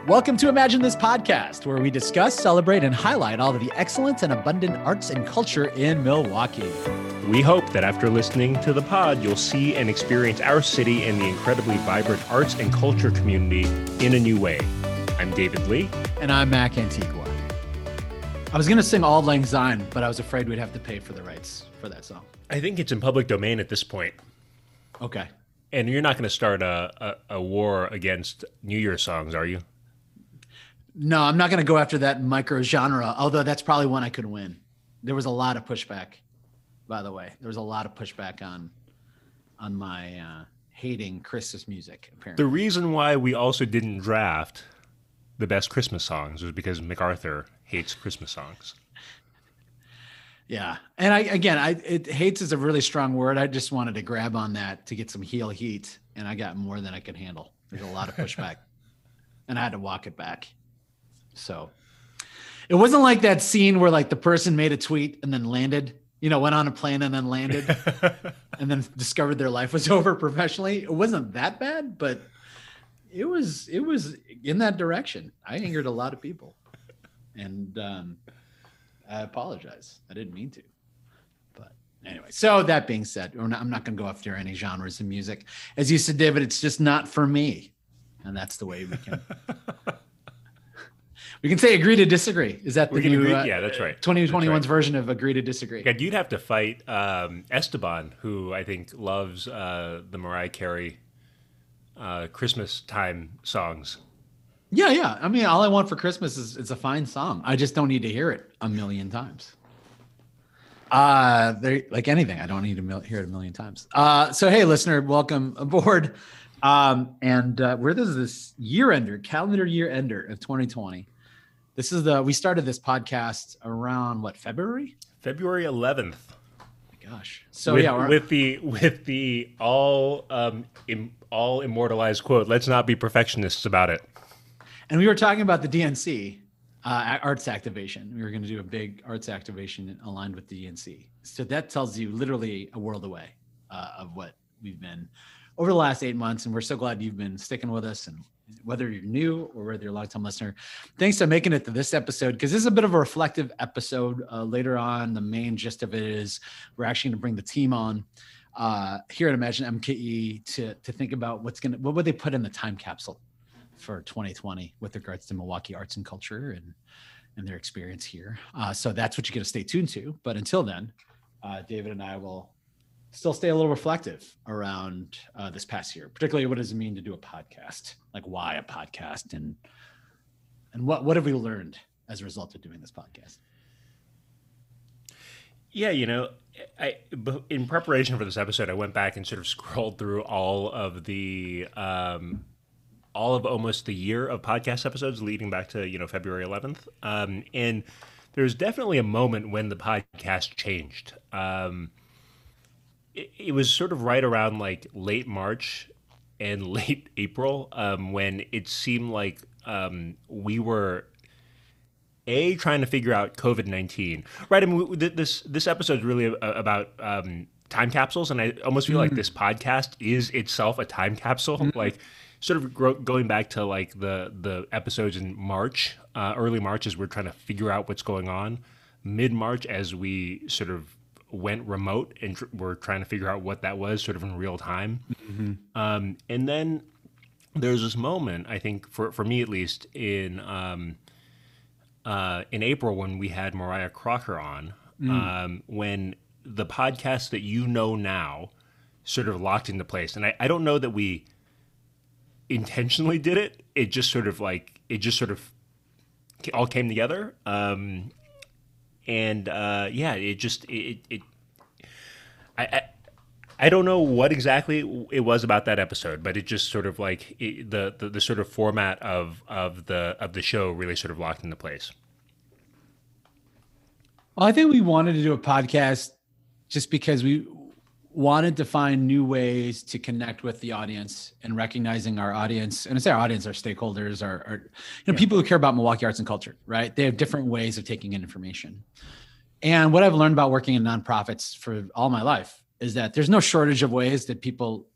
Welcome to Imagine This podcast, where we discuss, celebrate, and highlight all of the excellence and abundant arts and culture in Milwaukee. We hope that after listening to the pod, you'll see and experience our city and the incredibly vibrant arts and culture community in a new way. I'm David Lee. And I'm Mac Antigua. I was going to sing Auld Lang Syne, but I was afraid we'd have to pay for the rights for that song. I think it's in public domain at this point. Okay. And you're not going to start a war against New Year songs, are you? No, I'm not going to go after that micro genre, although that's probably one I could win. There was a lot of pushback, by the way. There was a lot of pushback on my hating Christmas music, apparently. The reason why we also didn't draft the best Christmas songs was because MacArthur hates Christmas songs. Yeah. And hates is a really strong word. I just wanted to grab on that to get some heel heat, and I got more than I could handle. There's a lot of pushback, and I had to walk it back. So it wasn't like that scene where like the person made a tweet and then landed, went on a plane and then landed and then discovered their life was over professionally. It wasn't that bad, but it was in that direction. I angered a lot of people, and I apologize. I didn't mean to, but anyway. So that being said, I'm not going to go after any genres of music. As you said, David, it's just not for me, and that's the way we can. We can say agree to disagree. Is that the new? Yeah, that's right. 2021's version of agree to disagree. God, you'd have to fight Esteban, who I think loves the Mariah Carey Christmas time songs. Yeah. I mean, all I want for Christmas is it's a fine song. I just don't need to hear it a million times. Like anything, I don't need to hear it a million times. So hey, listener, welcome aboard. This is this calendar year ender of 2020. We started this podcast around February? February 11th. Oh my gosh. So with the all immortalized quote, "Let's not be perfectionists about it." And we were talking about the DNC arts activation. We were going to do a big arts activation aligned with the DNC. So that tells you literally a world away of what we've been over the last 8 months. And we're so glad you've been sticking with us, and whether you're new or whether you're a longtime listener, thanks for making it to this episode, because this is a bit of a reflective episode. Later on, the main gist of it is we're actually going to bring the team on here at Imagine MKE to think about what would they put in the time capsule for 2020 with regards to Milwaukee arts and culture and their experience here. So that's what you're going to stay tuned to. But until then, David and I will still stay a little reflective around this past year, particularly what does it mean to do a podcast? Like, why a podcast, and what have we learned as a result of doing this podcast? Yeah, in preparation for this episode, I went back and sort of scrolled through all of almost the year of podcast episodes leading back to February 11th, and there's definitely a moment when the podcast changed. It was sort of right around like late March and late April when it seemed like we were trying to figure out COVID-19. Right. I mean, this episode is really about time capsules, and I almost feel like this podcast is itself a time capsule. Mm-hmm. Like sort of going back to like the episodes in March, early March, as we're trying to figure out what's going on. Mid-March, as we sort of went remote and we're trying to figure out what that was sort of in real time. Mm-hmm. And then there's this moment, I think for me at least, in April when we had Mariah Crocker on, when the podcast that now sort of locked into place. And I don't know that we intentionally did it. It just sort of all came together. I don't know what exactly it was about that episode, but it just sort of like the sort of format of the show really sort of locked into place. Well, I think we wanted to do a podcast just because we wanted to find new ways to connect with the audience, and recognizing our audience, and I say our audience, our stakeholders, our people who care about Milwaukee arts and culture, right? They have different ways of taking in information. And what I've learned about working in nonprofits for all my life is that there's no shortage of ways that people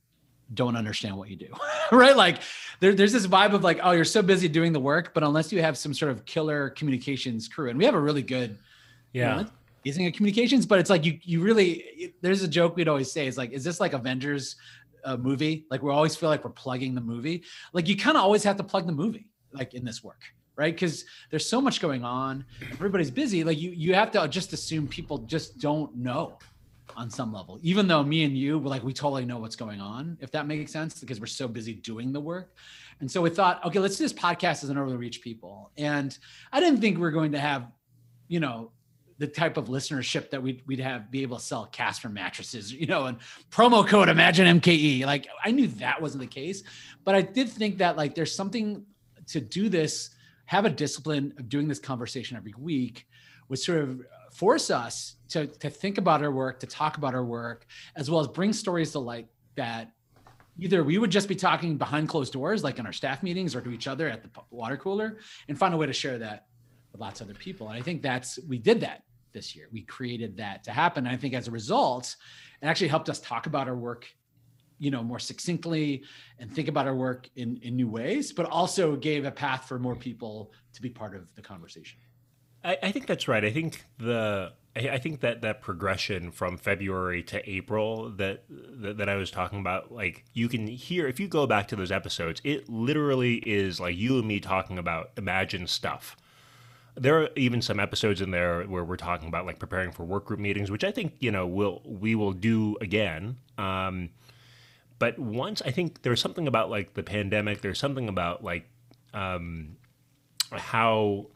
don't understand what you do, right? Like there's this vibe of like, oh, you're so busy doing the work, but unless you have some sort of killer communications crew, and we have a really good, using a communications, but it's like you really, there's a joke we'd always say is like, is this like Avengers movie? Like we always feel like we're plugging the movie. Like you kind of always have to plug the movie, like in this work, right? Because there's so much going on, everybody's busy. Like you have to just assume people just don't know on some level, even though me and you were like, we totally know what's going on, if that makes sense, because we're so busy doing the work. And so we thought, okay, let's do this podcast as an order to reach people. And I didn't think we were going to have, the type of listenership that we'd have, be able to sell Casper mattresses, and promo code Imagine MKE. Like I knew that wasn't the case, but I did think that like, there's something to do this, have a discipline of doing this conversation every week, would sort of force us to think about our work, to talk about our work, as well as bring stories to light that either we would just be talking behind closed doors, like in our staff meetings or to each other at the water cooler, and find a way to share that with lots of other people. And I think we did that this year. We created that to happen. And I think as a result, it actually helped us talk about our work, more succinctly and think about our work in new ways, but also gave a path for more people to be part of the conversation. I think that's right. I think that progression from February to April that I was talking about, like you can hear if you go back to those episodes, it literally is like you and me talking about imagined stuff. There are even some episodes in there where we're talking about like preparing for work group meetings, which I think we will do again. But once I think there's something about like the pandemic, there's something about like how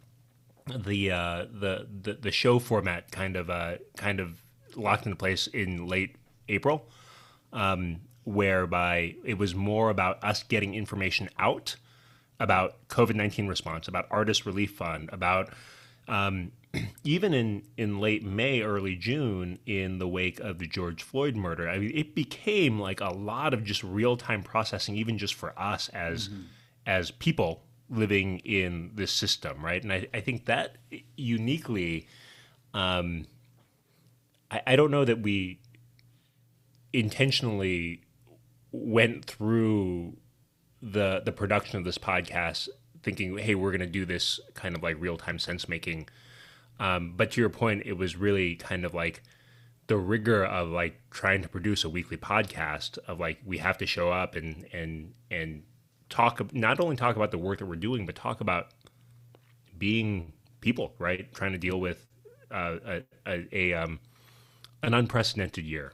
the show format kind of locked into place in late April, whereby it was more about us getting information out about COVID-19 response, about Artist Relief Fund, about even in late May, early June, in the wake of the George Floyd murder. I mean, it became like a lot of just real-time processing, even just for us as people living in this system, right? And I think that uniquely, I don't know that we intentionally went through the production of this podcast thinking, hey, we're going to do this kind of like real-time sense making. But to your point, it was really kind of like the rigor of like trying to produce a weekly podcast of like, we have to show up and not only talk about the work that we're doing, but talk about being people, right? Trying to deal with an unprecedented year.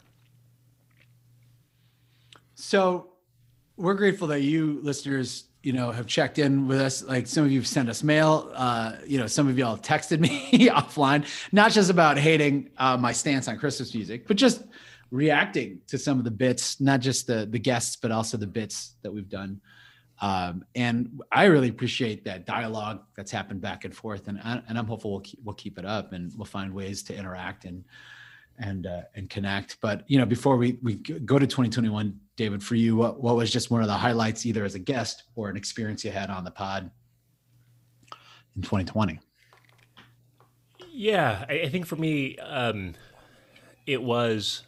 So we're grateful that you listeners, have checked in with us. Like some of you have sent us mail. Some of y'all have texted me offline, not just about hating my stance on Christmas music, but just reacting to some of the bits, not just the guests, but also the bits that we've done. And I really appreciate that dialogue that's happened back and forth. And I'm hopeful we'll keep it up and we'll find ways to interact and connect. But, before we go to 2021, David, for you, what was just one of the highlights, either as a guest or an experience you had on the pod in 2020? Yeah, I think for me, it was,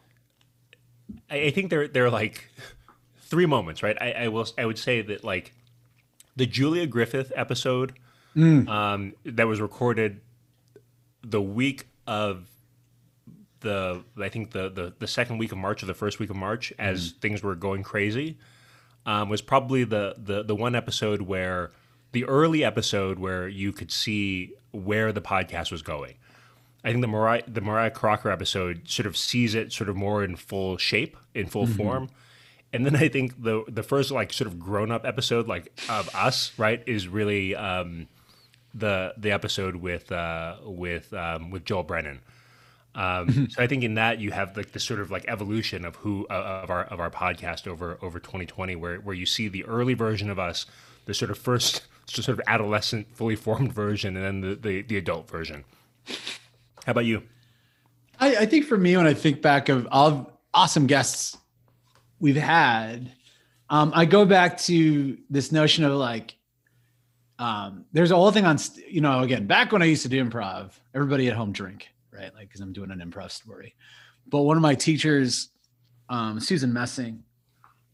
I think there are like three moments, right? I would say that like the Julia Griffith episode that was recorded the week of the second week of March or the first week of March, as things were going crazy, was probably the one episode where the early episode where you could see where the podcast was going. I think the Mariah Crocker episode sort of sees it sort of more in full shape, in full form. And then I think the first like sort of grown up episode like of us, right, is really the episode with Joel Brennan. So I think in that you have like the sort of like evolution of of our podcast over 2020, where you see the early version of us, the sort of first sort of adolescent, fully formed version, and then the adult version. How about you? I think for me, when I think back of all of awesome guests we've had, I go back to this notion of like, there's a whole thing on, again, back when I used to do improv, everybody at home drink, right? Like, cause I'm doing an improv story. But one of my teachers, Susan Messing,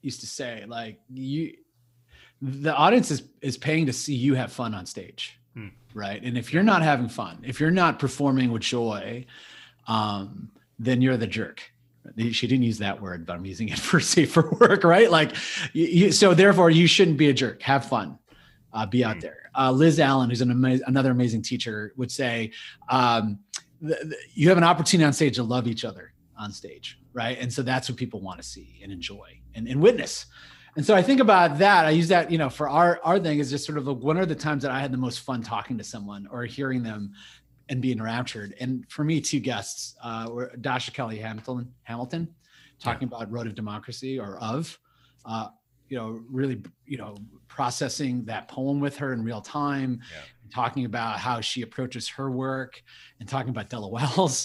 used to say, like, the audience is paying to see you have fun on stage. Right. And if you're not having fun, if you're not performing with joy, then you're the jerk. She didn't use that word, but I'm using it for safer work, right? Like, so therefore you shouldn't be a jerk. Have fun, be out there. Liz Allen, who's another amazing teacher, would say, you have an opportunity on stage to love each other on stage, right? And so that's what people want to see and enjoy and witness. And so I think about that. I use that, for our thing is just sort of when are the times that I had the most fun talking to someone or hearing them and being enraptured. And for me, two guests were Dasha Kelly Hamilton talking about Road of Democracy really, processing that poem with her in real time, talking about how she approaches her work and talking about Della Wells.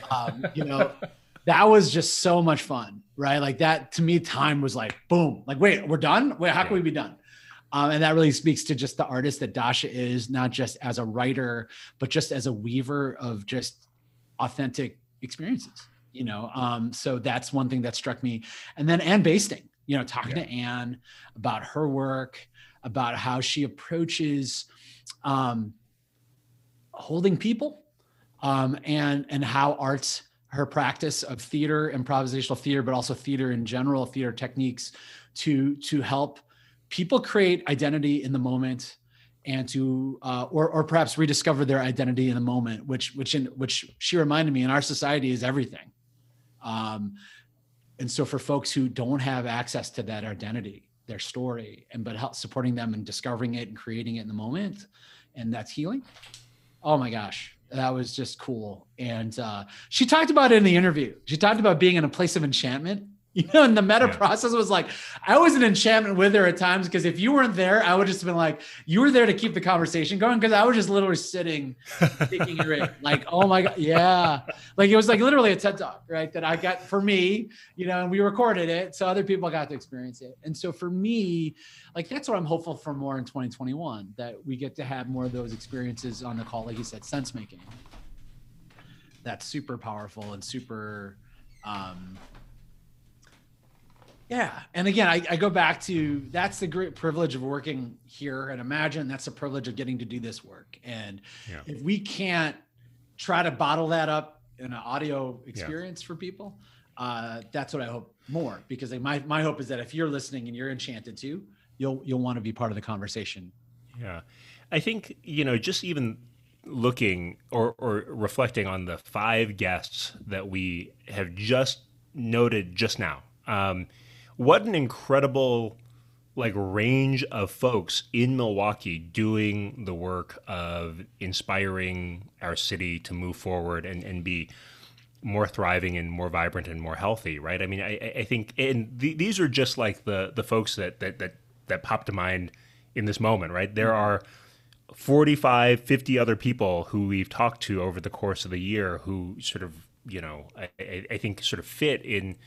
That was just so much fun, right? Like that, to me, time was like, boom, like, wait, we're done? Wait, how can we be done? And that really speaks to just the artist that Dasha is, not just as a writer, but just as a weaver of just authentic experiences, So that's one thing that struck me. And then Ann Basting, talking to Ann about her work, about how she approaches holding people and how arts, her practice of theater, improvisational theater, but also theater in general, theater techniques to help people create identity in the moment and to, or perhaps rediscover their identity in the moment, which she reminded me in our society is everything. And so for folks who don't have access to that identity, their story, but help supporting them and discovering it and creating it in the moment, and that's healing. Oh my gosh. That was just cool. And she talked about it in the interview. She talked about being in a place of enchantment, and the meta process was like, I was in enchantment with her at times, because if you weren't there, I would just have been like, you were there to keep the conversation going. Cause I was just literally sitting, taking her in, like, oh my God. Yeah. Like it was like literally a TED Talk, right? That I got for me, and we recorded it. So other people got to experience it. And so for me, like, that's what I'm hopeful for more in 2021, that we get to have more of those experiences on the call. Like you said, sense making. That's super powerful and super, and again, I go back to, that's the great privilege of working here, and imagine that's the privilege of getting to do this work. And if we can't try to bottle that up in an audio experience for people, that's what I hope more, because my hope is that if you're listening and you're enchanted too, you'll want to be part of the conversation. Yeah. I think, just even looking or reflecting on the 5 guests that we have just noted just now, what an incredible range of folks in Milwaukee doing the work of inspiring our city to move forward and be more thriving and more vibrant and more healthy, right? I mean, I think, and these are just like the folks that pop to mind in this moment, right? There are 45, 50 other people who we've talked to over the course of the year who sort of, I think sort of fit in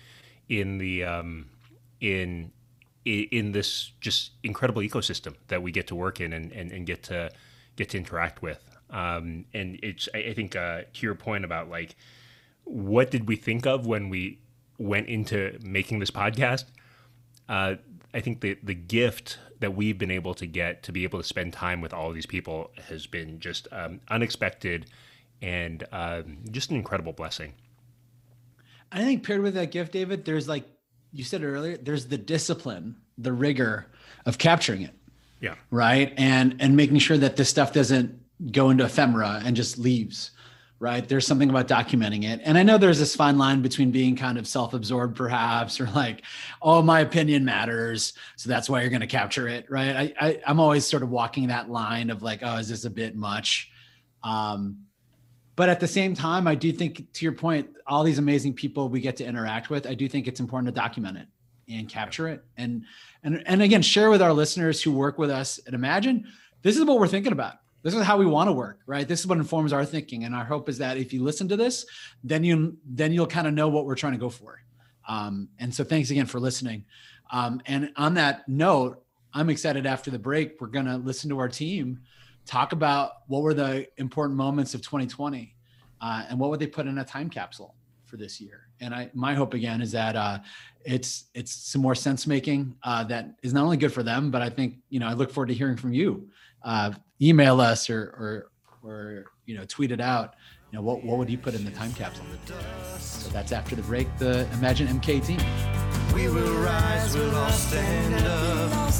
this just incredible ecosystem that we get to work in and get to interact with. And it's, I think, to your point about what did we think of when we went into making this podcast? I think the gift that we've been able to get to be able to spend time with all of these people has been just unexpected and just an incredible blessing. I think paired with that gift, David, there's, like you said earlier, there's the discipline, the rigor of capturing it. Yeah. Right. And making sure that this stuff doesn't go into ephemera and just leaves. Right. There's something about documenting it. And I know there's this fine line between being kind of self-absorbed perhaps, or like, oh, my opinion matters, so that's why you're going to capture it. Right. I'm always sort of walking that line of like, oh, is this a bit much? But at the same time, I do think, to your point, all these amazing people we get to interact with, I do think it's important to document it and capture it. And again, share with our listeners who work with us at Imagine, this is what we're thinking about. This is how we want to work, right? This is what informs our thinking. And our hope is that if you listen to this, then you'll kind of know what we're trying to go for. And so thanks again for listening. And on that note, I'm excited after the break, we're going to listen to our team talk about what were the important moments of 2020 and what would they put in a time capsule for this year. And my hope again is that it's some more sense making that is not only good for them, but I think, I look forward to hearing from you. Email us or tweet it out. What would you put in the time capsule? So that's after the break, the Imagine MK team. We will rise, we'll all stand up.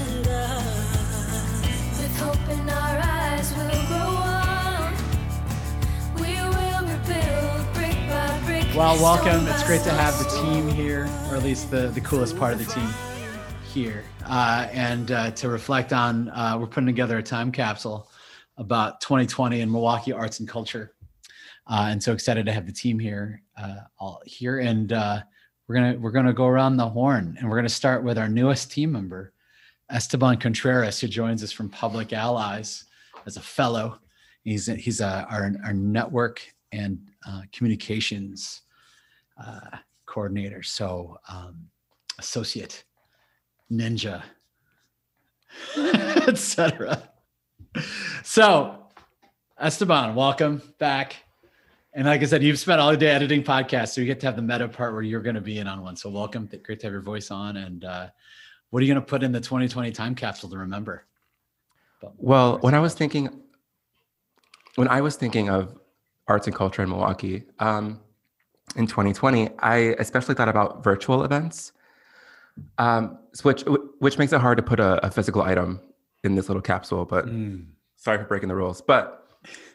With hope in our eyes, we'll grow on. We will rebuild brick by brick. Well, welcome. It's great to have the team here, or at least the coolest part of the team here. And to reflect on, we're putting together a time capsule about 2020 in Milwaukee arts and culture. And so excited to have the team here, all here. And we're gonna go around the horn, and we're gonna start with our newest team member, Esteban Contreras, who joins us from Public Allies as a fellow. He's our network and communications coordinator. So associate, ninja, etc. So Esteban, welcome back. And like I said, you've spent all day editing podcasts, so you get to have the meta part where you're going to be in on one. So welcome. Great to have your voice on. And what are you going to put in the 2020 time capsule to remember? Well, when I was thinking of arts and culture in Milwaukee in 2020, I especially thought about virtual events, which makes it hard to put a physical item in this little capsule. But sorry for breaking the rules. But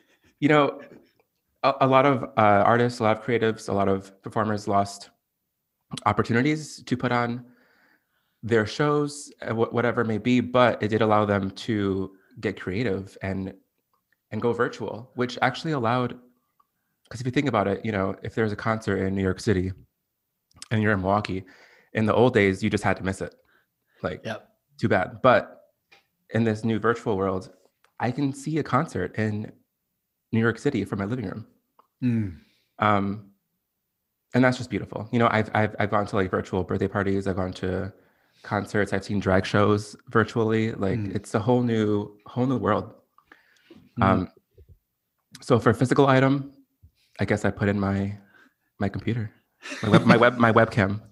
a lot of artists, a lot of creatives, a lot of performers lost opportunities to put on their shows, whatever it may be, but it did allow them to get creative and go virtual, which actually allowed, because if you think about it, if there's a concert in New York City and you're in Milwaukee, in the old days, you just had to miss it. Too bad. But in this new virtual world, I can see a concert in New York City from my living room. And that's just beautiful. I've gone to virtual birthday parties. I've gone to concerts. I've seen drag shows virtually. It's a whole new world. So for a physical item, I guess I put in my computer, my webcam.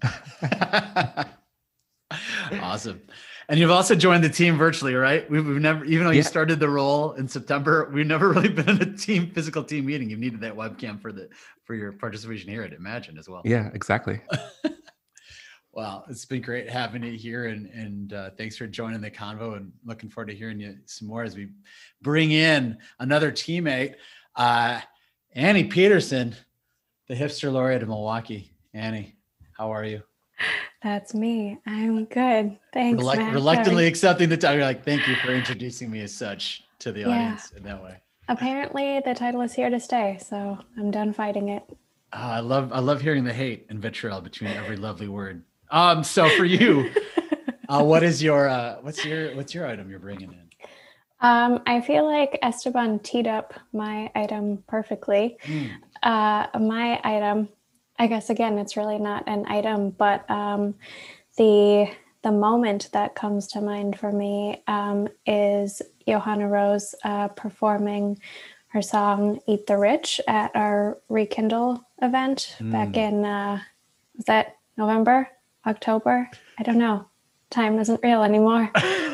Awesome. And you've also joined the team virtually, right? We've never, even though you started the role in September, we've never really been in a physical team meeting. You've needed that webcam for your participation here at Imagine as well. Yeah, exactly. Wow, it's been great having you here, and thanks for joining the convo, and looking forward to hearing you some more as we bring in another teammate, Annie Peterson, the hipster laureate of Milwaukee. Annie, how are you? That's me. I'm good. Thanks. Reluctantly accepting the title. You're like, thank you for introducing me as such to the audience in that way. Apparently the title is here to stay, so I'm done fighting it. I love hearing the hate and vitriol between every lovely word. So for you, what's your item you're bringing in? I feel like Esteban teed up my item perfectly. My item, I guess, again, it's really not an item, but the moment that comes to mind for me is Johanna Rose performing her song "Eat the Rich" at our Rekindle event back in, was that November, October? I don't know. Time isn't real anymore.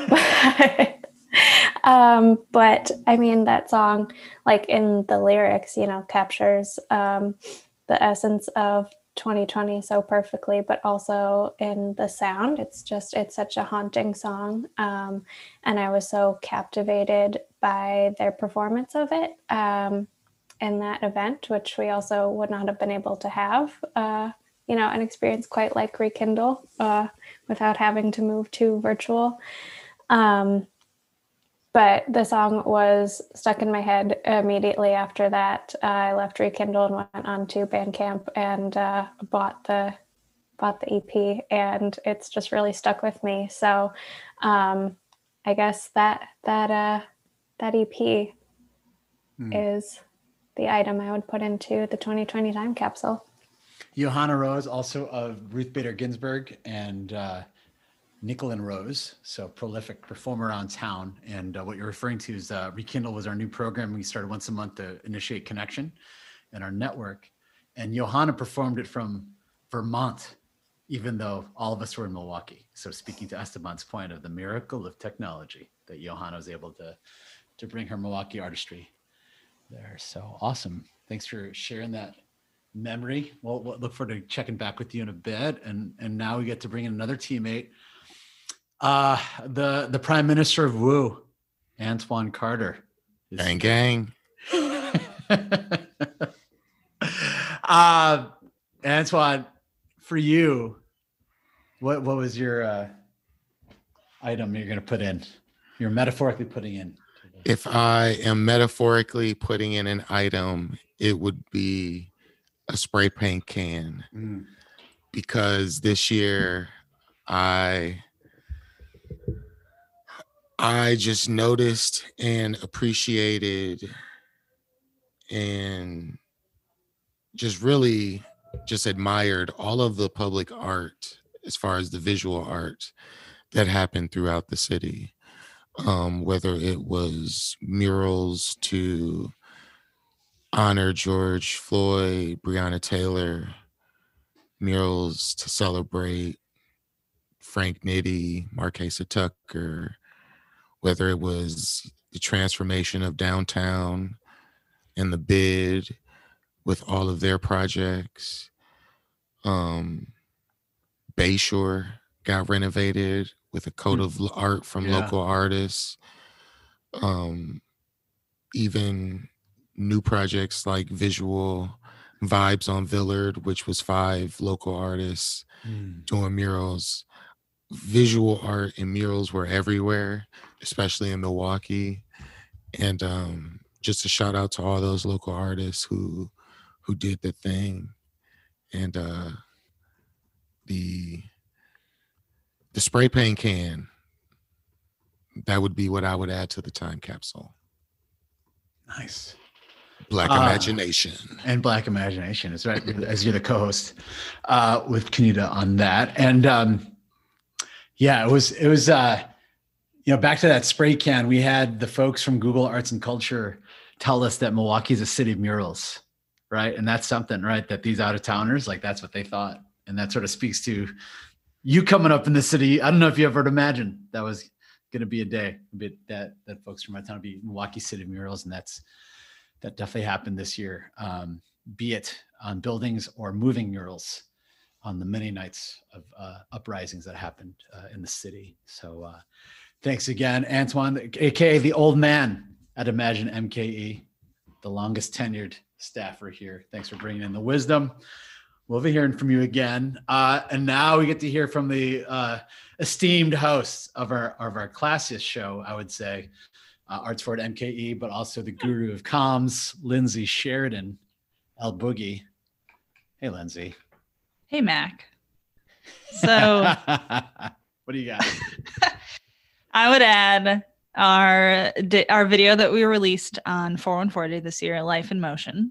But I mean, that song, in the lyrics, captures the essence of 2020 so perfectly, but also in the sound. It's such a haunting song. And I was so captivated by their performance of it in that event, which we also would not have been able to have, an experience quite like Rekindle without having to move to virtual. But the song was stuck in my head immediately after that. I left Rekindle and went on to Bandcamp and bought the EP, and it's just really stuck with me. So I guess that EP is the item I would put into the 2020 time capsule. Johanna Rose, also of Ruth Bader Ginsburg and Nickel Rose, so prolific performer around town. And what you're referring to is Rekindle was our new program. We started once a month to initiate connection in our network. and Johanna performed it from Vermont, even though all of us were in Milwaukee. So speaking to Esteban's point of the miracle of technology, that Johanna was able to bring her Milwaukee artistry there. So awesome. Thanks for sharing that memory. We'll look forward to checking back with you in a bit. And now we get to bring in another teammate, the Prime Minister of Woo, Antoine Carter. Gang, gang. Antoine, for you, what was your item you're going to put in? You're metaphorically putting in. If I am metaphorically putting in an item, it would be a spray paint can. Because this year I just noticed and appreciated and just really just admired all of the public art as far as the visual art that happened throughout the city. Whether it was murals to honor George Floyd, Breonna Taylor, murals to celebrate Frank Nitti, Marquesa Tucker, whether it was the transformation of downtown and the bid with all of their projects. Bayshore got renovated with a coat of art from local artists. Even new projects like Visual Vibes on Villard, which was 5 local artists doing murals. Visual art and murals were everywhere, especially in Milwaukee. And just a shout out to all those local artists who did the thing. And the spray paint can, that would be what I would add to the time capsule. Nice. Black imagination. And Black imagination is right, as you're the co-host with Kenita on that. And it was back to that spray can. We had the folks from Google Arts and Culture tell us that Milwaukee is a city of murals, right? And that's something, right? That these out-of-towners, like, that's what they thought. And that sort of speaks to you coming up in the city. I don't know if you ever imagined that was going to be a day that folks from my town would be Milwaukee City of Murals. And that definitely happened this year, be it on buildings or moving murals on the many nights of uprisings that happened in the city. So thanks again, Antoine, aka the old man at Imagine MKE, the longest tenured staffer here. Thanks for bringing in the wisdom. We'll be hearing from you again. And now we get to hear from the esteemed hosts of our classiest show, I would say, Arts Forward MKE, but also the guru of comms, Lindsay Sheridan, El Boogie. Hey, Lindsay. Hey, Mac. So what do you got? I would add our video that we released on 414 Day this year, Life in Motion.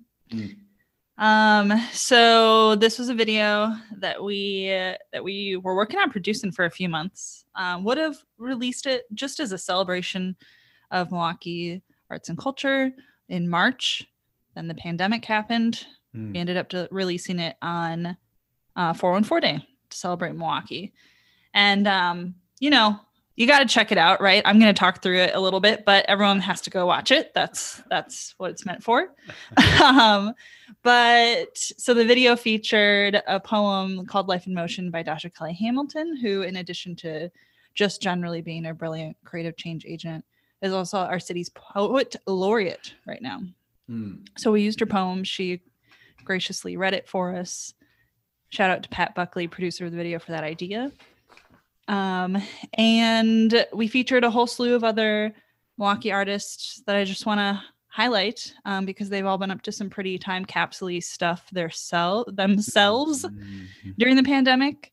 So this was a video that we were working on producing for a few months. Would have released it just as a celebration of Milwaukee arts and culture in March. Then the pandemic happened. We ended up releasing it on 414 Day to celebrate Milwaukee. And you got to check it out, right? I'm going to talk through it a little bit, but everyone has to go watch it. That's what it's meant for. But so the video featured a poem called Life in Motion by Dr. Kelly Hamilton, who, in addition to just generally being a brilliant creative change agent, is also our city's poet laureate right now. So we used her poem. She graciously read it for us. Shout out to Pat Buckley, producer of the video, for that idea. And we featured a whole slew of other Milwaukee artists that I just want to highlight because they've all been up to some pretty time capsule stuff themselves during the pandemic.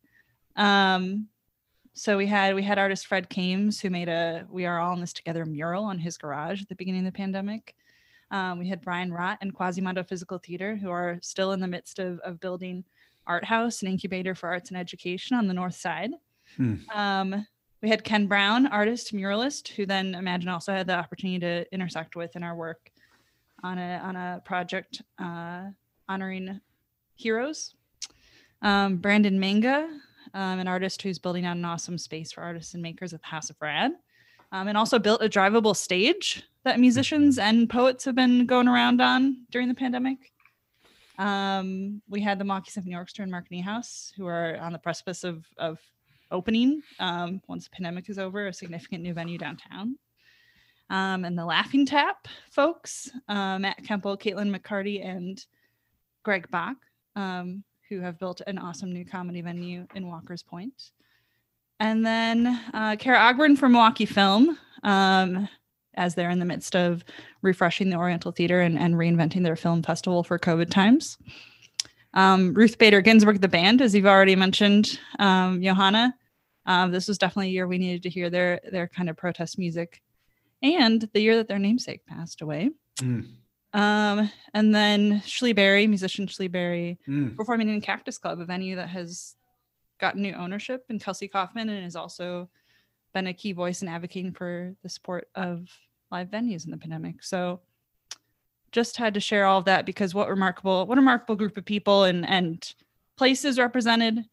So we had artist Fred Kames, who made a We Are All in This Together mural on his garage at the beginning of the pandemic. We had Brian Rott and Quasimodo Physical Theater, who are still in the midst of building Art House, an incubator for arts and education on the north side. We had Ken Brown, artist, muralist, who then Imagine also had the opportunity to intersect with in our work on a project honoring Heroes. Brandon Manga, an artist who's building out an awesome space for artists and makers at the House of Rad, and also built a drivable stage that musicians and poets have been going around on during the pandemic. We had the Milwaukee Symphony Orchestra and Mark Niehaus, who are on the precipice of opening, once the pandemic is over, a significant new venue downtown. And the Laughing Tap folks, Matt Kemple, Caitlin McCarty, and Greg Bach, who have built an awesome new comedy venue in Walker's Point. And then Kara Ogburn from Milwaukee Film, as they're in the midst of refreshing the Oriental Theater and reinventing their film festival for COVID times. Ruth Bader Ginsburg, the band, as you've already mentioned, Johanna. This was definitely a year we needed to hear their kind of protest music, and the year that their namesake passed away. And then Shlee Berry, musician Shlee Berry, performing in Cactus Club, a venue that has gotten new ownership, and Kelsey Kaufman, and has also been a key voice in advocating for the support of live venues in the pandemic. So just had to share all of that, because what a remarkable group of people and places represented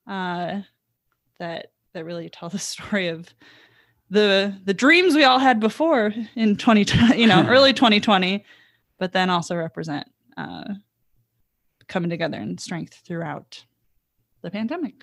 that really tell the story of the dreams we all had before in 2020, early 2020, but then also represent coming together in strength throughout the pandemic.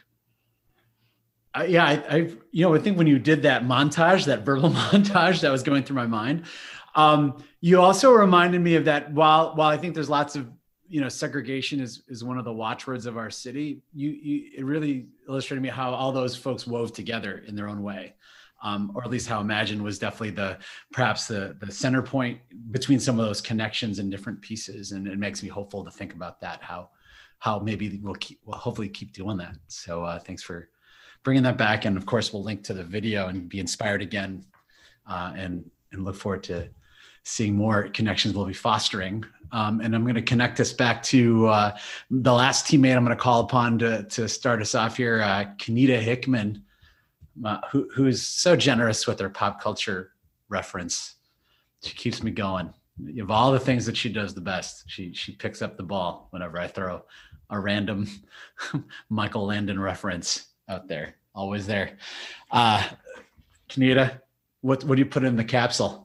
I think when you did that montage, that verbal montage that was going through my mind, you also reminded me of that. While I think there's lots of, segregation is one of the watchwords of our city, it really illustrated me how all those folks wove together in their own way. Or at least how Imagine was definitely perhaps the center point between some of those connections and different pieces. And it makes me hopeful to think about that, how maybe we'll hopefully keep doing that. So thanks for bringing that back. And of course, we'll link to the video and be inspired again, and look forward to seeing more connections we'll be fostering. And I'm going to connect us back to the last teammate I'm going to call upon to start us off here, Kenita Hickman, who is so generous with her pop culture reference. She keeps me going. Of all the things that she does the best, she picks up the ball whenever I throw a random Michael Landon reference out there. Always there. Kenita, what do you put in the capsule?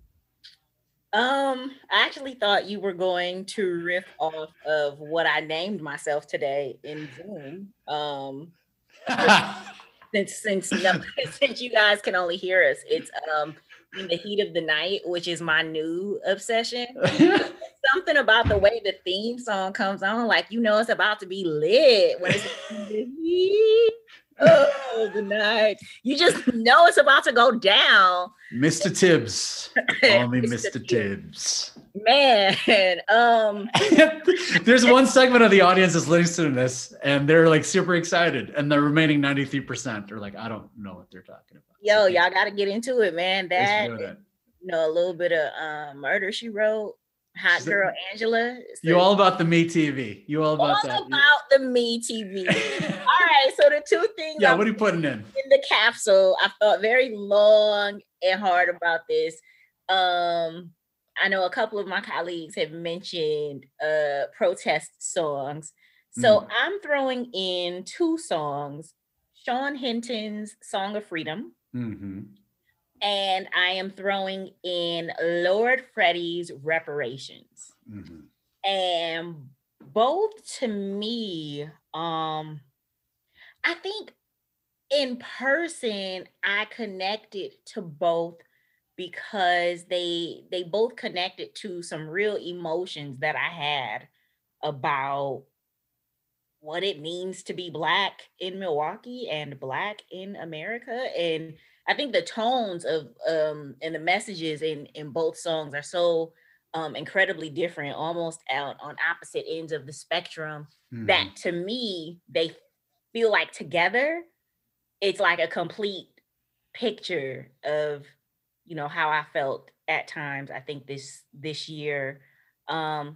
I actually thought you were going to riff off of what I named myself today in Zoom. Since you guys can only hear us, it's In the Heat of the Night, which is my new obsession. Something about the way the theme song comes on, like it's about to be lit when it's in the heat of the night. You just know it's about to go down. Mr. Tibbs. Call me Mr. Tibbs. Man, there's one segment of the audience that's listening to this, and they're like super excited, and the remaining 93% are like, I don't know what they're talking about. Yo, y'all got to get into it, man. That a little bit of Murder, She Wrote, Hot Girl Angela. You all about the Me TV. You all about that. All about the Me TV. All right, so the two things. Yeah, what are you putting in the capsule? I thought very long and hard about this. I know a couple of my colleagues have mentioned protest songs. So I'm throwing in two songs, Sean Hinton's Song of Freedom. Mm-hmm. And I am throwing in Lord Freddie's Reparations. Mm-hmm. And both to me, I think in person, I connected to both because they both connected to some real emotions that I had about what it means to be Black in Milwaukee and Black in America. And I think the tones of and the messages in both songs are so incredibly different, almost out on opposite ends of the spectrum, that to me, they feel like together, it's like a complete picture of, how I felt at times, I think this year. Not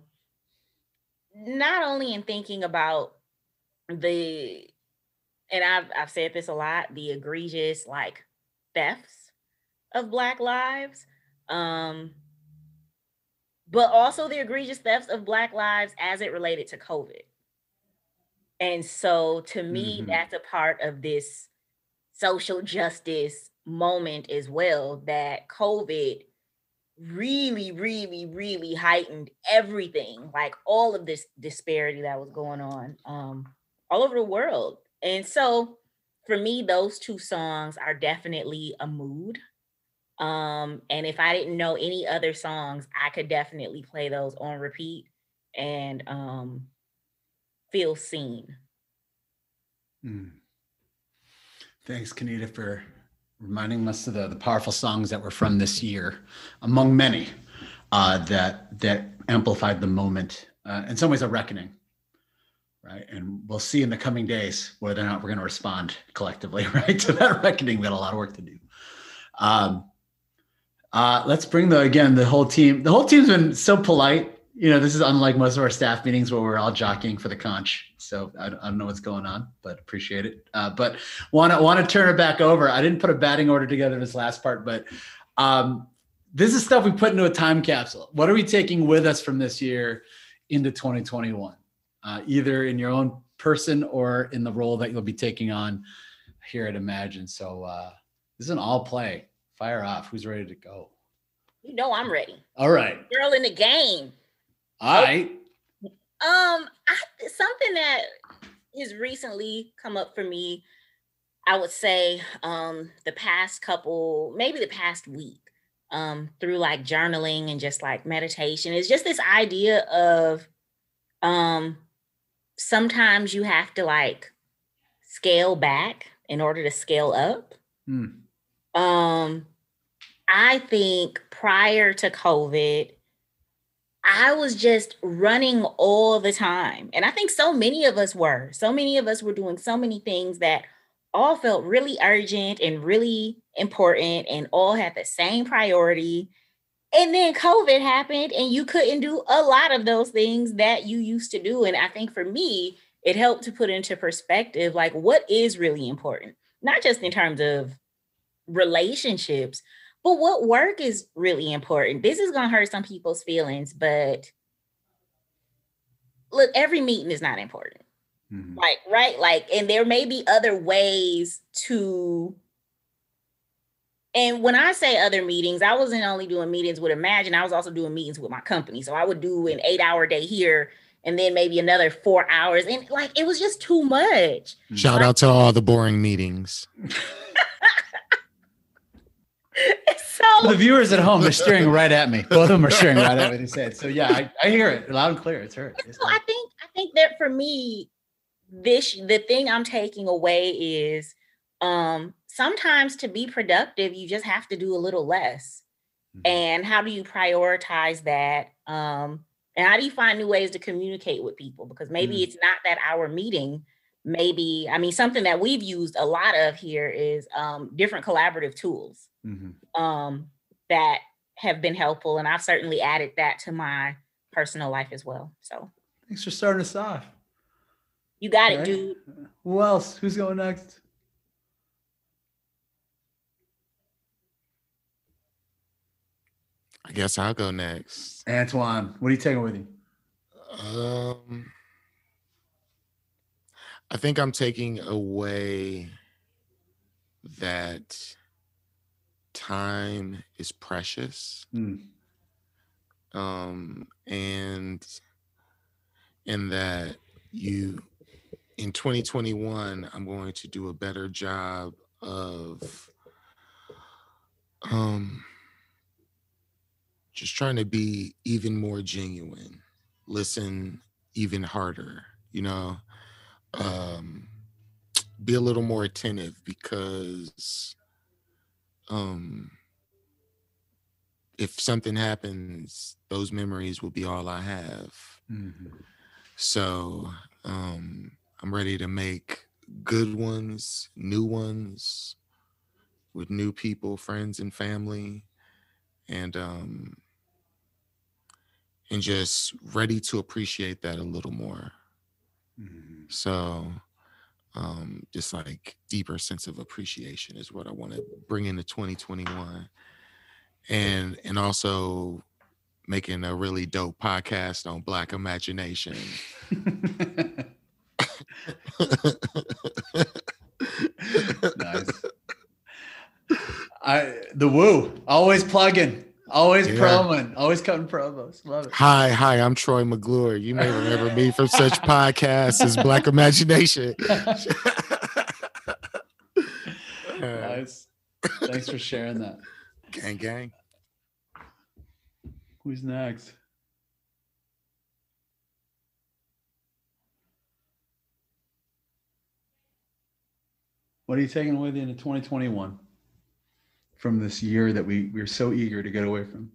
only in thinking about and I've said this a lot, the egregious thefts of Black lives, but also the egregious thefts of Black lives as it related to COVID. And so to me, Mhm. that's a part of this social justice moment as well, that COVID really, really, really heightened everything, like all of this disparity that was going on all over the world. And so for me, those two songs are definitely a mood. And if I didn't know any other songs, I could definitely play those on repeat and feel seen. Mm. Thanks, Kanita, for reminding us of the powerful songs that were from this year, among many that amplified the moment. In some ways, a reckoning, right? And we'll see in the coming days whether or not we're going to respond collectively, right, to that reckoning. We got a lot of work to do. Let's bring the whole team. The whole team's been so polite. This is unlike most of our staff meetings where we're all jockeying for the conch. So I don't know what's going on, but appreciate it. But want to turn it back over. I didn't put a batting order together this last part, but this is stuff we put into a time capsule. What are we taking with us from this year into 2021? Either in your own person or in the role that you'll be taking on here at Imagine. So this is an all play. Fire off. Who's ready to go? I'm ready. All right. Girl in the game. All right. Something that has recently come up for me, I would say, the past week, through like journaling and just like meditation, is just this idea of sometimes you have to like scale back in order to scale up. I think prior to COVID, I was just running all the time. And I think so many of us were doing so many things that all felt really urgent and really important and all had the same priority. And then COVID happened and you couldn't do a lot of those things that you used to do. And I think for me, it helped to put into perspective, like what is really important, not just in terms of relationships, but what work is really important. This is going to hurt some people's feelings, but look, every meeting is not important. Mhm. And there may be other ways to, and when I say other meetings, I wasn't only doing meetings with Imagine, I was also doing meetings with my company. So I would do an 8-hour day here and then maybe another 4 hours. And like, it was just too much. Shout out to all the boring meetings. So The viewers at home, they're staring right at me. Both of them are staring right at me. They said, so yeah, I hear it loud and clear. It's heard. so I think that for me, the thing I'm taking away is sometimes to be productive, you just have to do a little less. Mhm. And how do you prioritize that? And how do you find new ways to communicate with people? Because maybe it's not that hour meeting. Maybe, something that we've used a lot of here is different collaborative tools Mhm. that have been helpful. And I've certainly added that to my personal life as well. So Thanks for starting us off. you got Right. it, dude. Who else? Who's going next? I guess I'll go next. Antoine, what are you taking with you? I think I'm taking away that time is precious. Mm. And in that in 2021, I'm going to do a better job of just trying to be even more genuine, listen even harder, be a little more attentive, because if something happens, those memories will be all I have. Mhm. So I'm ready to make good ones, new ones, with new people, friends and family, and just ready to appreciate that a little more. Mhm. So just like deeper sense of appreciation is what I want to bring into 2021. And also making a really dope podcast on Black imagination. Nice. The woo, always plugging, always Yeah. promoing, always cutting promos. Love it. Hi, I'm Troy McGlure. You may remember me from such podcasts as Black Imagination. Nice. Thanks for sharing that. Gang, gang. Who's next? What are you taking away into 2021 from this year that we're so eager to get away from?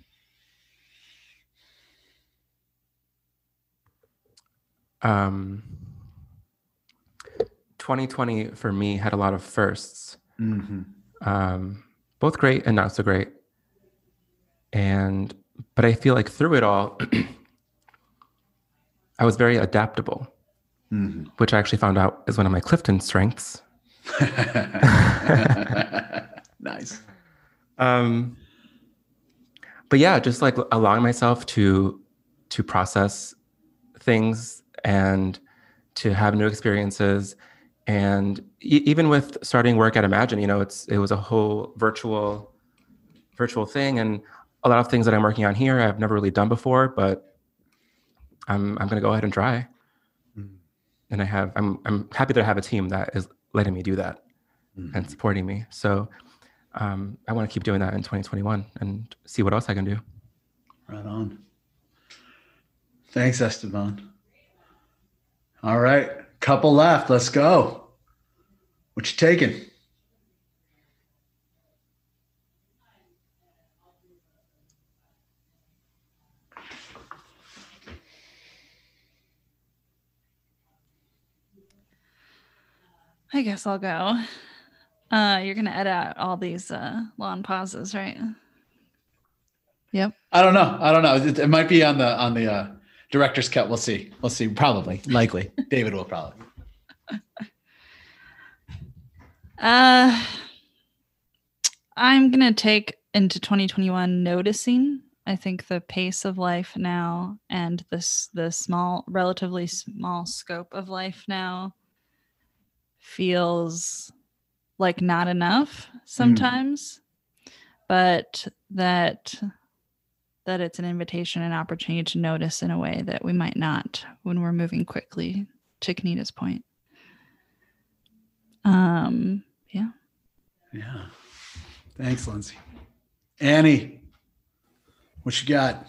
Um, 2020 for me had a lot of firsts, both great and not so great. But I feel like through it all, I was very adaptable, which I actually found out is one of my Clifton strengths. Nice. But yeah, just like allowing myself to process things and to have new experiences. And even with starting work at Imagine, you know, it was a whole virtual thing, and a lot of things that I'm working on here I've never really done before, but I'm going to go ahead and try. And I'm happy that I have a team that is letting me do that and supporting me. So I want to keep doing that in 2021 and see what else I can do. Right on. Thanks, Esteban. All right, couple left. Let's go. What you taking? I guess I'll go. You're gonna edit out all these long pauses, right? Yep. I don't know. It might be on the director's cut. We'll see. Probably, likely. David will probably. I'm gonna take into 2021 noticing. I think the pace of life now and the relatively small scope of life now feels like not enough sometimes, but that it's an invitation and opportunity to notice in a way that we might not when we're moving quickly, to Kanita's point. Yeah. Thanks, Lindsay. Annie, what you got?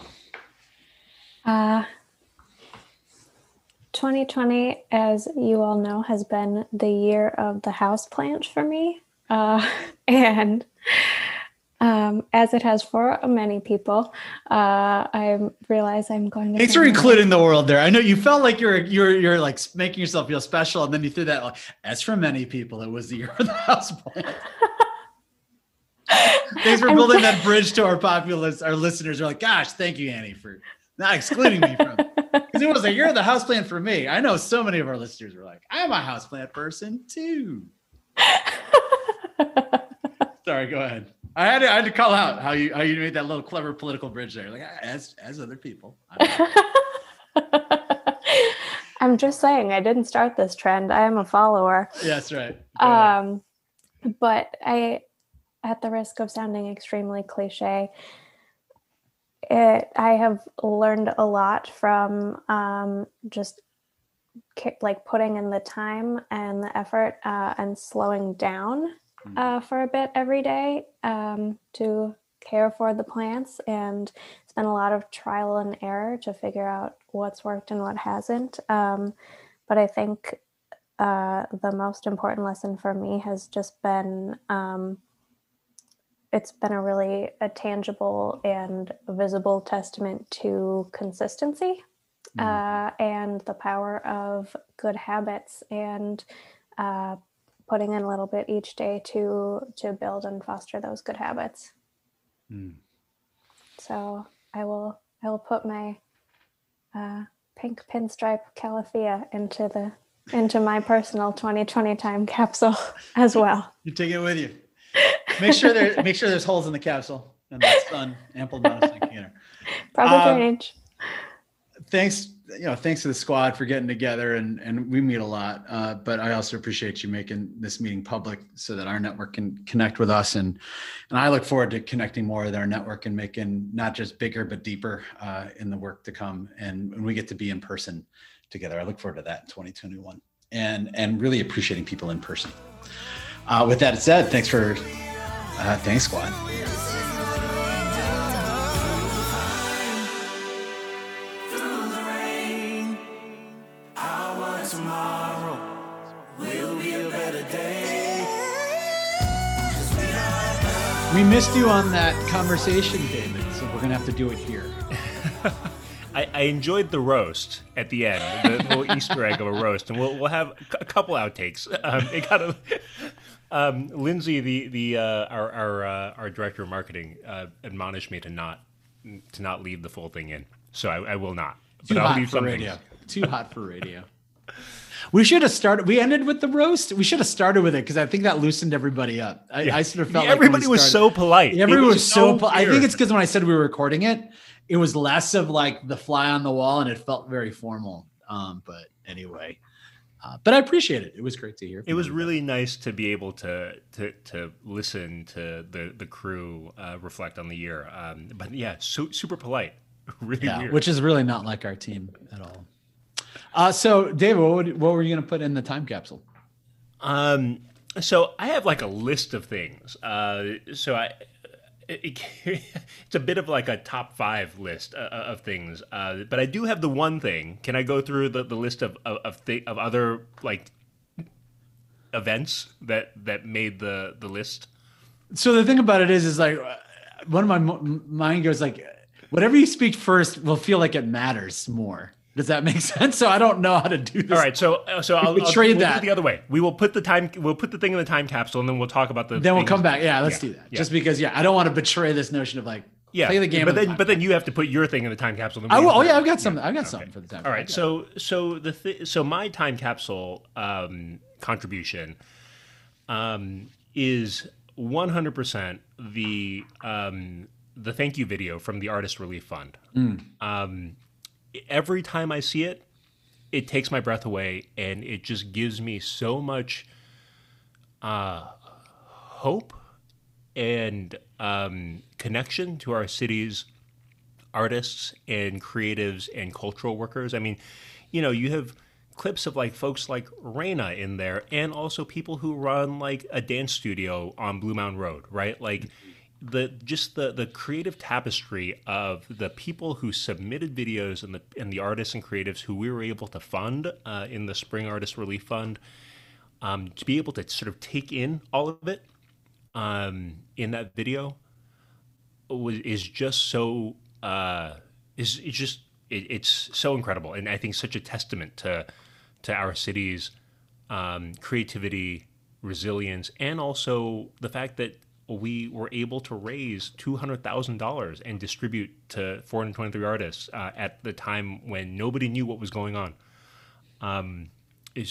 2020, as you all know, has been the year of the house plant for me. And as it has for many people, I realize I'm going to. Thanks for including the world there. I know you felt like you're like making yourself feel special, and then you threw that like, as for many people, it was the year of the house plant. Thanks for building that bridge to our listeners are like, gosh, thank you, Annie, for not excluding me from it. Because it was a year of the houseplant for me. I know so many of our listeners were like, I'm a houseplant person too. Sorry, go ahead. I had to call out how you made that little clever political bridge there. Like as other people. I'm just saying, I didn't start this trend. I am a follower. Yeah, that's right. But at the risk of sounding extremely cliche, I have learned a lot from just like putting in the time and the effort and slowing down for a bit every day to care for the plants. And it's been a lot of trial and error to figure out what's worked and what hasn't. But I think the most important lesson for me has just been it's been a tangible and visible testament to consistency and the power of good habits and putting in a little bit each day to build and foster those good habits. So I will put my pink pinstripe calathea into my personal 2020 time capsule as well. You take it with you. Make sure there's holes in the capsule and the sun, ample amount of sun can enter. Proper drainage. Thanks, thanks to the squad for getting together, and we meet a lot. But I also appreciate you making this meeting public so that our network can connect with us, and I look forward to connecting more with our network and making not just bigger but deeper in the work to come. And when we get to be in person together, I look forward to that in 2021, and really appreciating people in person. With that said, thanks squad. We missed you on that conversation, David, so we're gonna have to do it here. I enjoyed the roast at the end, the little Easter egg of a roast, and we'll have a couple outtakes. It kind of Lindsay, our director of marketing, admonished me to not leave the full thing in, so I will not. Too hot for radio. Too hot for radio. We should have started. We ended with the roast. We should have started with it because I think that loosened everybody up. I sort of felt like everybody was so polite. Everyone was so polite. I think it's because when I said we were recording it, it was less of like the fly on the wall and it felt very formal. But anyway, but I appreciate it. It was great to hear. It was really nice to be able to listen to the crew reflect on the year. But yeah, super polite. Really weird. Which is really not like our team at all. So David, what were you going to put in the time capsule? So I have like a list of things. It's a bit of like a top 5 list of things. But I do have the one thing. Can I go through the list of other like events that made the list? So the thing about it is like one of my mind goes like, whatever you speak first will feel like it matters more. Does that make sense? So I don't know how to do this. All right, so I'll trade we'll that do it the other way. We will put the thing in the time capsule, and then we'll talk about the. Then we'll come back. Yeah, let's do that. Yeah. Just because, I don't want to betray this notion of like play the game. But then you have to put your thing in the time capsule. I will. Oh yeah, I've got something. I've got something for the time. All right, so my time capsule contribution is 100% the thank you video from the Artist Relief Fund. Every time I see it, it takes my breath away, and it just gives me so much hope and connection to our city's artists and creatives and cultural workers. I mean, you have clips of like folks like Raina in there, and also people who run like a dance studio on Blue Mountain Road, right? Like the creative tapestry of the people who submitted videos and the artists and creatives who we were able to fund in the Spring Artist Relief Fund, to be able to sort of take in all of it in that video is just so it's so incredible, and I think such a testament to our city's creativity, resilience, and also the fact that we were able to raise $200,000 and distribute to 423 artists at the time when nobody knew what was going on. We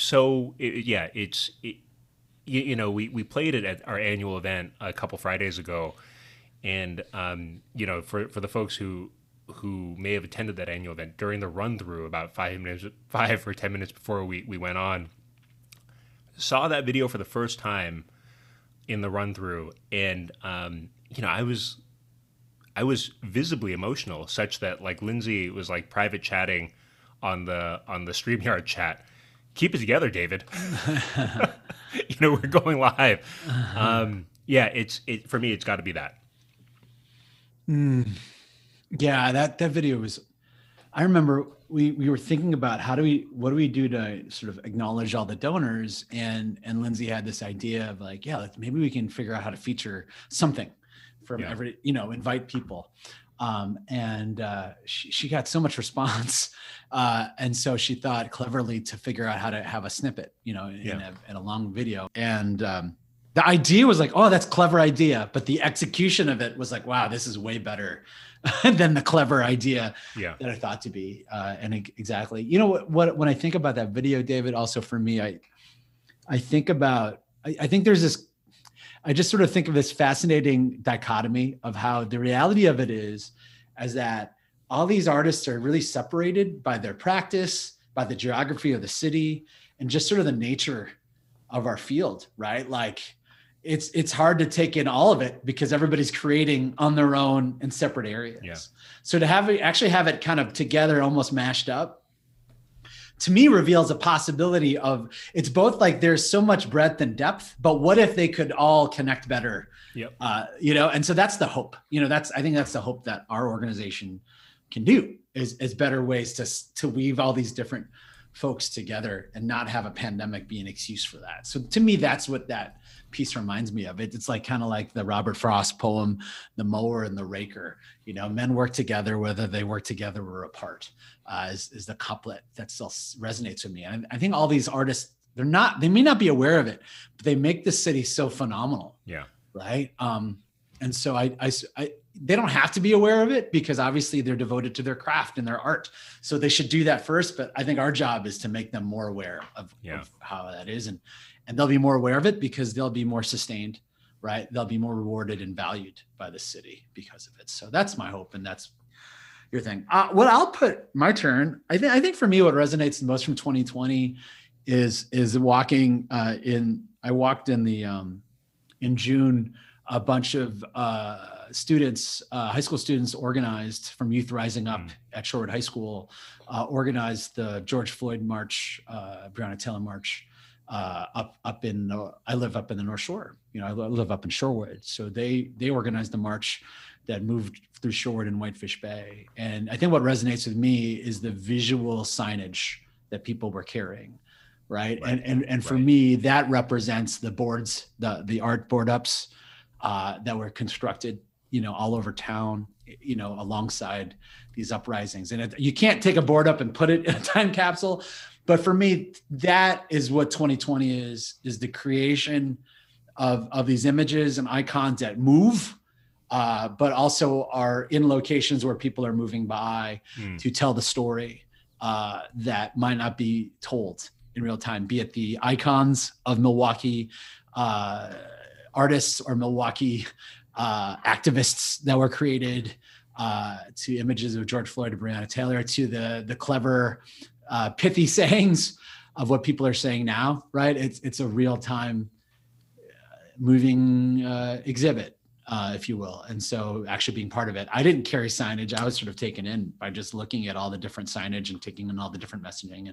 played it at our annual event a couple Fridays ago, and for the folks who may have attended that annual event, during the run through about 5 or 10 minutes before we went on, saw that video for the first time in the run through, and I was visibly emotional, such that like Lindsay was like private chatting on the StreamYard chat. Keep it together, David. We're going live. For me, it's got to be that. Yeah, that video was. I remember we were thinking about what do we do to sort of acknowledge all the donors, and Lindsay had this idea of like, maybe we can figure out how to feature something from every, invite people. She got so much response. And so she thought cleverly to figure out how to have a snippet, in a long video. And the idea was like, oh, that's a clever idea. But the execution of it was like, wow, this is way better than the clever idea that I thought to be. Exactly. What when I think about that video, David, also for me, I think there's this, I just sort of think of this fascinating dichotomy of how the reality of it is that all these artists are really separated by their practice, by the geography of the city, and just sort of the nature of our field, right? Like it's hard to take in all of it because everybody's creating on their own in separate areas. Yeah. So to actually have it kind of together, almost mashed up, to me reveals a possibility of, it's both like there's so much breadth and depth, but what if they could all connect better? Yep. And so that's the hope, I think that's the hope that our organization can do is better ways to weave all these different folks together and not have a pandemic be an excuse for that. So to me, that's what that piece reminds me of. It's like kind of like the Robert Frost poem, The Mower and the Raker. Men work together, whether they work together or apart, is the couplet that still resonates with me. And I think all these artists, they may not be aware of it, but they make the city so phenomenal. Yeah. Right. And so they don't have to be aware of it because obviously they're devoted to their craft and their art. So they should do that first. But I think our job is to make them more aware of how that is. And they'll be more aware of it because they'll be more sustained, right? They'll be more rewarded and valued by the city because of it. So that's my hope. And that's your thing. What I'll put my turn, I think for me, what resonates the most from 2020 is walking I walked in June, a bunch of students, high school students organized from Youth Rising Up at Shorewood High School, organized the George Floyd March, Breonna Taylor March, up in, I live up in the North Shore, I live up in Shorewood. So they organized the march that moved through Shorewood and Whitefish Bay. And I think what resonates with me is the visual signage that people were carrying. Right. And for me, that represents the boards, the art board ups that were constructed, all over town, alongside these uprisings. And you can't take a board up and put it in a time capsule. But for me, that is what 2020 is the creation of these images and icons that move, but also are in locations where people are moving by to tell the story that might not be told in real time, be it the icons of Milwaukee artists or Milwaukee activists that were created, to images of George Floyd and Breonna Taylor, to the clever, pithy sayings of what people are saying now, right? It's a real time moving exhibit, if you will. And so actually being part of it, I didn't carry signage. I was sort of taken in by just looking at all the different signage and taking in all the different messaging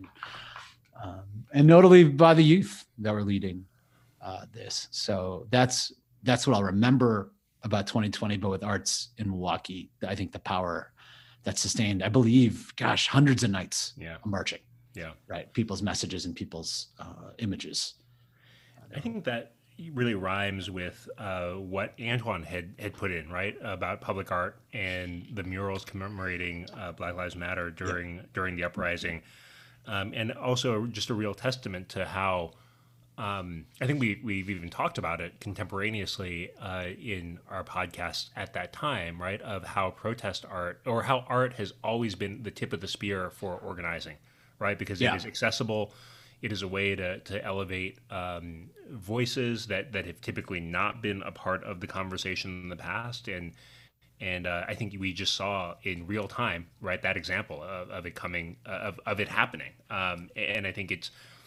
and notably by the youth that were leading this. So that's what I'll remember about 2020, but with arts in Milwaukee, I think the power that sustained, I believe, hundreds of nights of marching. Yeah. Right. People's messages and people's images. I think that really rhymes with what Antoine had put in, right, about public art and the murals commemorating Black Lives Matter during the uprising. And also just a real testament to how I think we've even talked about it contemporaneously in our podcast at that time, right, of how protest art or how art has always been the tip of the spear for organizing, right, because it is accessible. It is a way to elevate voices that have typically not been a part of the conversation in the past. And I think we just saw in real time, right, that example of it coming, of it happening. And I think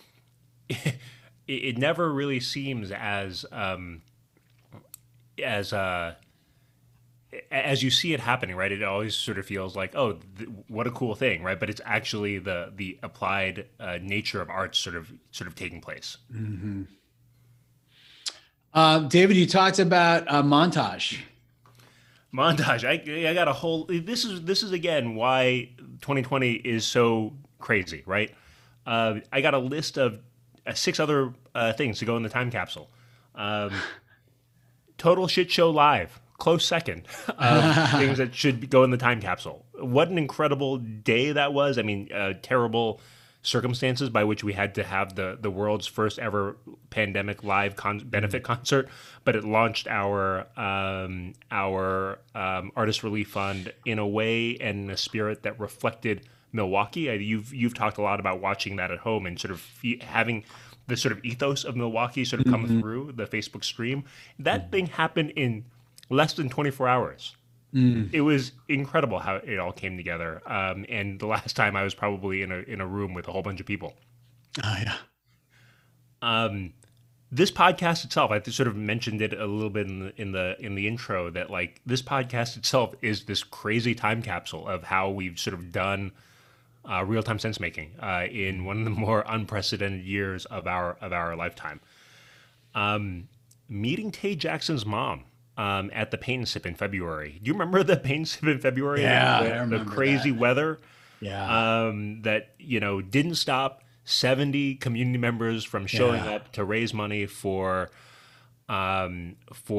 it never really seems as you see it happening, right? It always sort of feels like, oh, what a cool thing, right? But it's actually the applied nature of art sort of taking place. Mm-hmm. David, you talked about montage. Montage. I got a whole. This is again why 2020 is so crazy, right? I got a list of 6 other things to go in the time capsule. Total Shit Show Live, close second of things that should go in the time capsule. What an incredible day that was. I mean, terrible circumstances by which we had to have the world's first ever pandemic live benefit concert, but it launched our Artist Relief Fund in a way and in a spirit that reflected Milwaukee. You've talked a lot about watching that at home and sort of having the sort of ethos of Milwaukee sort of come through the Facebook stream. That thing happened in less than 24 hours, It was incredible how it all came together. And the last time I was probably in a room with a whole bunch of people. Oh yeah. This podcast itself, I sort of mentioned it a little bit in the intro, that like this podcast itself is this crazy time capsule of how we've sort of done real time sense making in one of the more unprecedented years of our lifetime. Meeting Tay Jackson's mom at the Paint and Sip in February. Do you remember the Paint and Sip in February? Yeah, the, I remember the crazy that. weather. Yeah. That didn't stop 70 community members from showing Yeah. up to raise money for the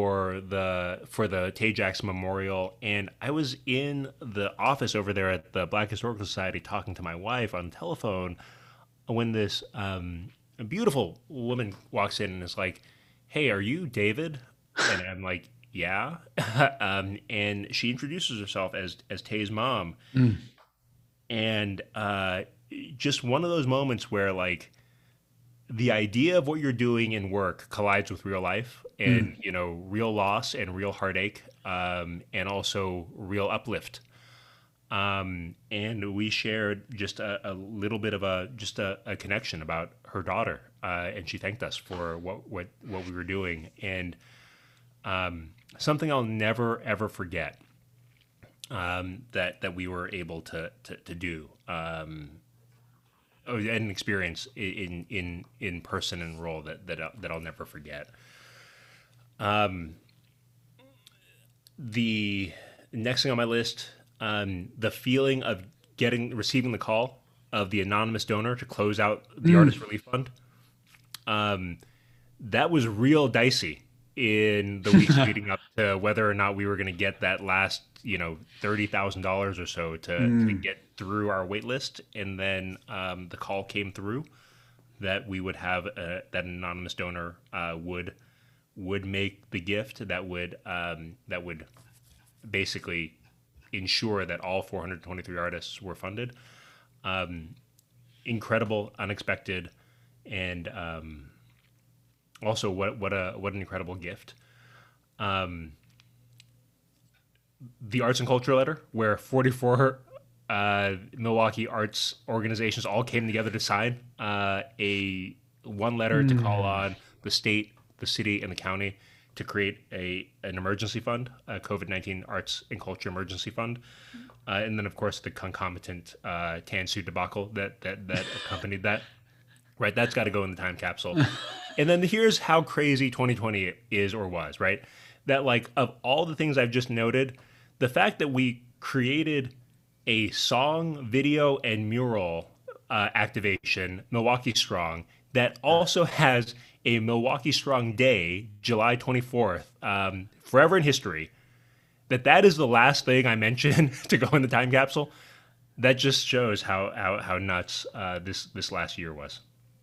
Tay Jackson Memorial. And I was in the office over there at the Black Historical Society talking to my wife on the telephone when this a beautiful woman walks in and is like, "Hey, are you David?" And I'm like, "Yeah." And she introduces herself as Tay's mom. And just one of those moments where like the idea of what you're doing in work collides with real life and real loss and real heartache, and also real uplift. And we shared just a little bit of a connection about her daughter, and she thanked us for what we were doing, and something I'll never ever forget. That we were able to do, an experience in person and role that I'll never forget. The next thing on my list, the feeling of receiving the call of the anonymous donor to close out the Artist Relief Fund. That was real dicey in the weeks leading up to whether or not we were going to get that last, $30,000 or so to get through our wait list. And then the call came through that we would have that an anonymous donor would make the gift that would basically ensure that all 423 artists were funded. Incredible, unexpected, and also what an incredible gift. The Arts and Culture Letter, where 44 Milwaukee arts organizations all came together to sign one letter to call on the state, the city, and the county to create an emergency fund, a COVID-19 Arts and Culture Emergency Fund. And then, of course, the concomitant Tansu debacle that accompanied that. Right, that's got to go in the time capsule. And then here's how crazy 2020 is or was, right? That like of all the things I've just noted, the fact that we created a song, video, and mural activation, Milwaukee Strong, that also has a Milwaukee Strong Day, July 24th, forever in history, that is the last thing I mentioned to go in the time capsule. That just shows how nuts this last year was.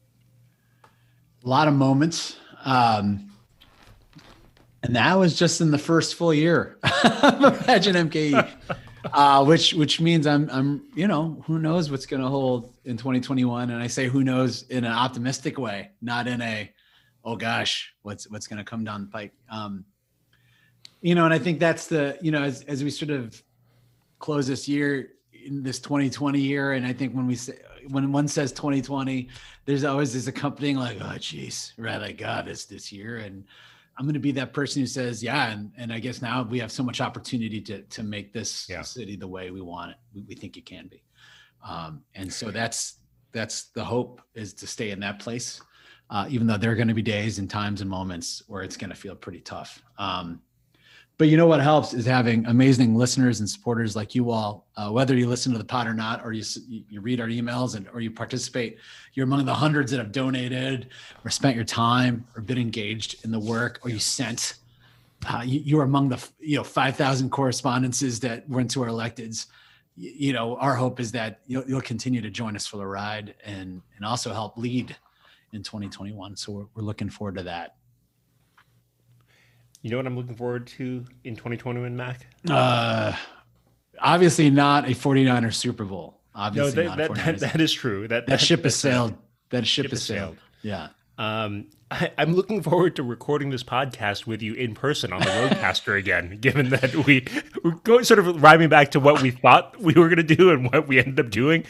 A lot of moments. And that was just in the first full year of Imagine MKE, which means I'm who knows what's going to hold in 2021. And I say, who knows in an optimistic way, not in a, oh gosh, what's going to come down the pike. And I think that's the, as we sort of close this year in this 2020 year. And I think when one says 2020, there's always this accompanying like, oh geez, right. Like, God, it's this year. And I'm going to be that person who says, yeah. And I guess now we have so much opportunity to make this city the way we want it. We think it can be. And so that's the hope, is to stay in that place, even though there are going to be days and times and moments where it's going to feel pretty tough. But what helps is having amazing listeners and supporters like you all, whether you listen to the pod or not, or you read our emails or you participate. You're among the hundreds that have donated or spent your time or been engaged in the work, or you sent. You're among the 5,000 correspondences that went to our electeds. Our hope is that you'll continue to join us for the ride and also help lead in 2021. So we're looking forward to that. You know what I'm looking forward to in 2021, Mac? Obviously not a 49ers Super Bowl. Obviously no, not a 49ers. that is true. That ship has sailed. That ship has sailed. Yeah. I'm looking forward to recording this podcast with you in person on the Roadcaster again, given that we're going sort of rhyming back to what we thought we were going to do and what we ended up doing.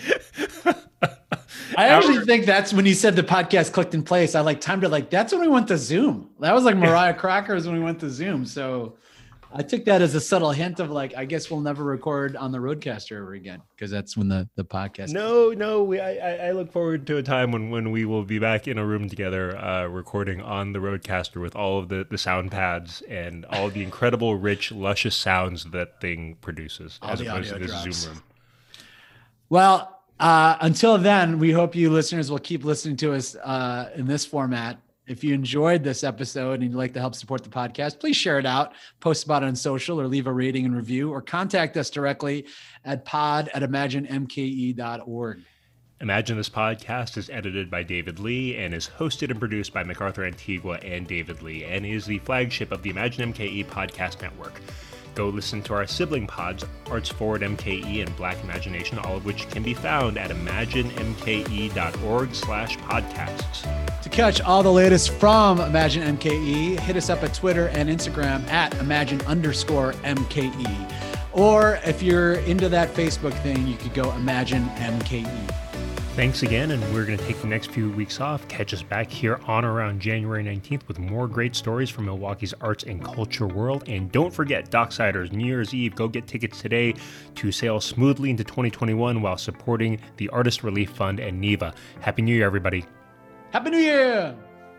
I actually think that's when you said the podcast clicked in place. I timed it that's when we went to Zoom. That was like Mariah Crackers when we went to Zoom. So I took that as a subtle hint of I guess we'll never record on the Roadcaster ever again, because that's when the podcast. No, I look forward to a time when we will be back in a room together, recording on the Roadcaster with all of the sound pads and all of the incredible, rich, luscious sounds that thing produces, All as the opposed to audio this drops. Zoom room. Well, until then, we hope you listeners will keep listening to us in this format. If you enjoyed this episode and you'd like to help support the podcast, please share it out, post about it on social, or leave a rating and review, or contact us directly at pod@imaginemke.org. Imagine This Podcast is edited by David Lee and is hosted and produced by MacArthur Antigua and David Lee, and is the flagship of the Imagine MKE podcast network. Go listen to our sibling pods, Arts Forward MKE and Black Imagination, all of which can be found at imaginemke.org/podcasts. To catch all the latest from Imagine MKE, hit us up at Twitter and Instagram at Imagine_MKE. Or if you're into that Facebook thing, you could go Imagine MKE. Thanks again, and we're going to take the next few weeks off. Catch us back here on around January 19th with more great stories from Milwaukee's arts and culture world. And don't forget, Docksiders, New Year's Eve, go get tickets today to sail smoothly into 2021 while supporting the Artist Relief Fund and NEVA. Happy New Year, everybody. Happy New Year!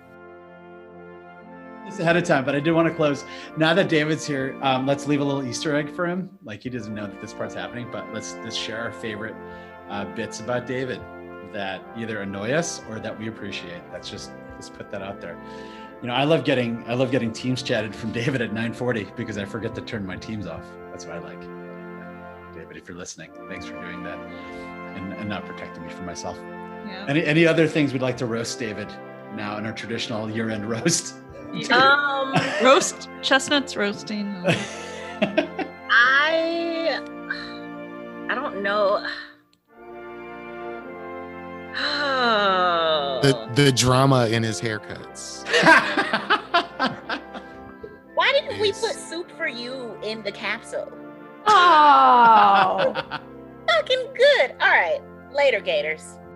Just ahead of time, but I did want to close. Now that David's here, let's leave a little Easter egg for him. He doesn't know that this part's happening, but let's share our favorite bits about David that either annoy us or that we appreciate. Let's put that out there. I love getting Teams chatted from David at 9:40 because I forget to turn my Teams off. That's what I like. David, if you're listening, thanks for doing that and not protecting me from myself. Yeah. Any other things we'd like to roast David now in our traditional year-end roast? Roast chestnuts roasting. I don't know. The drama in his haircuts. Why didn't we put Soup for You in the capsule? Oh. Fucking good. All right. Later, Gators.